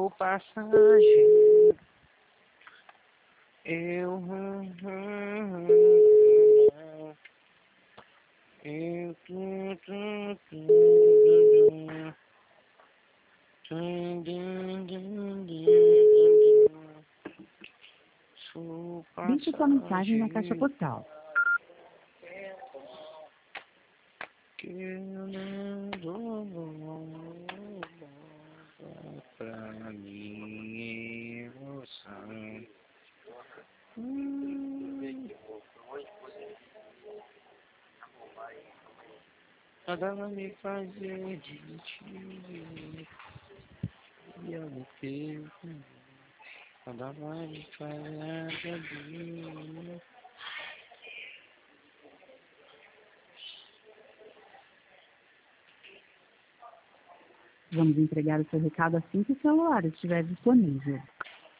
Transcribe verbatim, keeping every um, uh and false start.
sou passageiro. Eu, hum, hum, hum, eu, tu, tu, tu, tu, tu, dum, dum, dum, dum. Sou Deixe sua mensagem na caixa passageiro. postal. Que eu não dou pra minha emoção. Hum. Nada vai me fazer de ti. E eu não tenho. Nada vai me fazer de mim. Vamos entregar o seu recado assim que o celular estiver disponível.